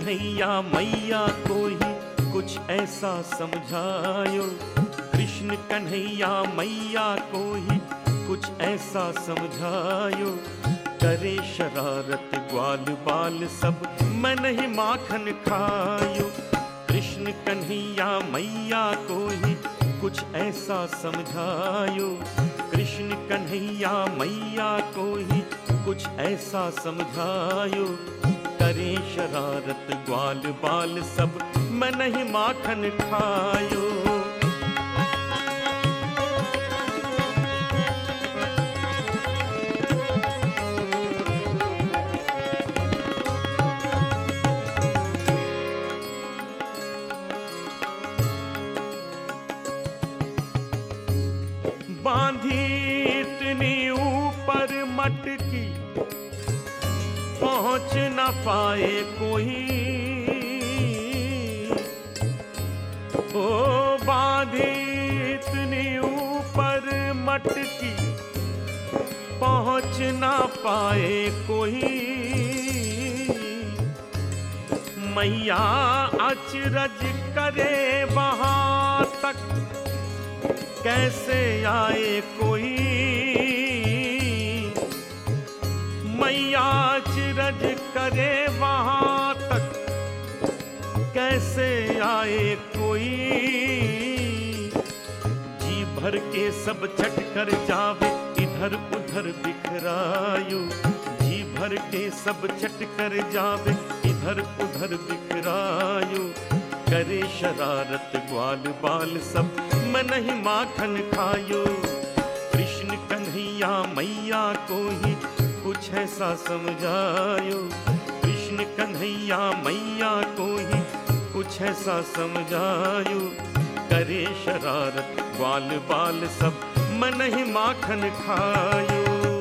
कन्हैया मैया को ही कुछ ऐसा समझायो। कृष्ण कन्हैया मैया को ही कुछ ऐसा समझायो। करे शरारत ग्वाल बाल सब, मैं नहीं माखन खायो। कृष्ण कन्हैया मैया को ही कुछ ऐसा समझायो। कृष्ण कन्हैया मैया को ही कुछ ऐसा समझायो। करे शरारत ग्वाल बाल सब, मैं नहीं माखन खायो। बांधी इतनी ऊपर मटकी, पहुंच न पाए कोई। ओ बांधी इतनी ऊपर मटकी, पहुंच न पाए कोई। मैया अचरज करे वहां तक, कैसे आए कोई। मैया अचरज करे वहां तक, कैसे आए कोई। जी भर के सब छट कर जावे, इधर उधर बिखरायो। जी भर के सब छट कर जावे, इधर उधर बिखरायो। करे शरारत ग्वाल बाल सब, मैं नहीं माखन खायो। कृष्ण कन्हैया मैया को ही कुछ ऐसा समझायो। कृष्ण कन्हैया मैया को ही कुछ ऐसा समझायो। करे शरारत ग्वाल बाल सब, मैं नहीं माखन खायो।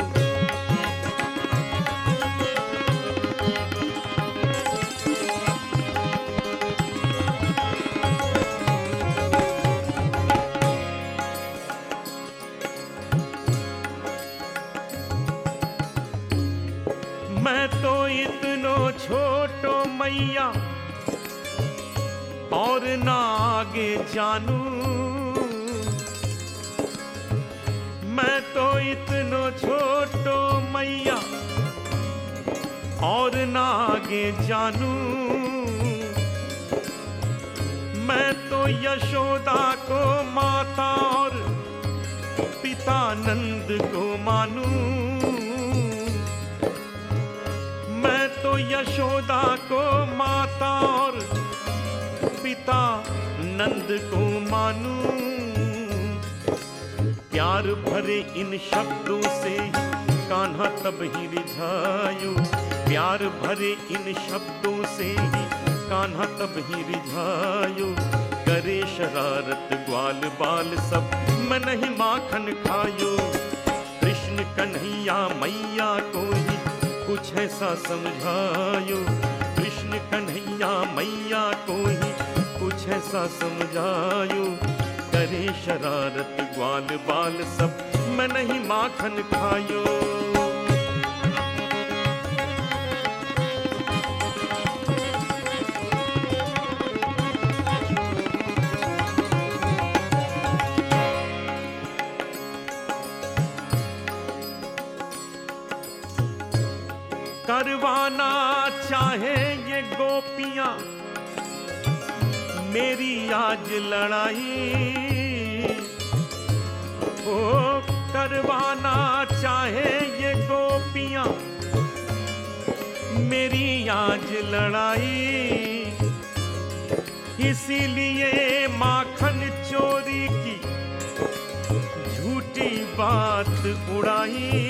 मैं तो इतनो छोटो मैया, और ना आगे जानू। मैं तो इतनो छोटो मैया, और ना आगे जानू। मैं तो यशोदा को माता और पिता नंद को मानू। मैं तो यशोदा को माता और पिता नंद को मानू। प्यार भरे इन शब्दों से कान्हा तब ही रिझायो। प्यार भरे इन शब्दों से ही कान्हा तब ही रिझायो। करे शरारत ग्वाल बाल सब, मैं नहीं माखन खायो। कृष्ण कन्हैया मैया को ही कुछ ऐसा समझायो। कृष्ण कन्हैया मैया को ही कुछ ऐसा समझायो। करे शरारत ग्वाल बाल सब, मैं नहीं माखन खायो। करवाना चाहे ये गोपियां मेरी आज लड़ाई। ओ करवाना चाहे ये गोपियां मेरी आज लड़ाई। इसीलिए माखन चोरी की झूठी बात उड़ाई।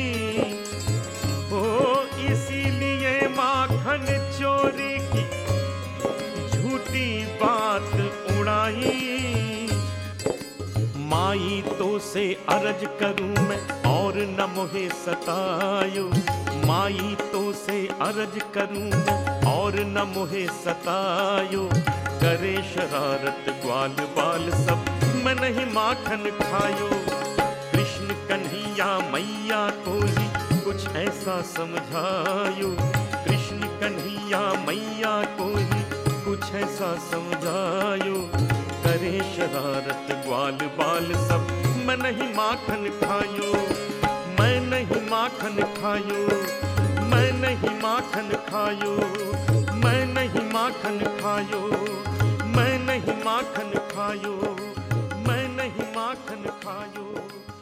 ओ इसीलिए माखन चोरी की झूठी बात उड़ाई। माई तो से अर्ज करूं मैं और न मोहे सतायो। माई तो से अर्ज करूं मैं और न मोहे सतायो। करे शरारत ग्वाल बाल सब, मैं नहीं माखन खायो। कृष्ण कन्हैया मैया को ही कुछ ऐसा समझायो। कृष्ण कन्हैया मैया को ही कुछ ऐसा समझायो। करे शरारत ग्वाल बाल सब, मैं नहीं माखन खायो, मैं नहीं माखन खायो, मैं नहीं माखन खायो, मैं नहीं माखन खायो, मैं नहीं माखन खायो, मैं नहीं माखन खायो।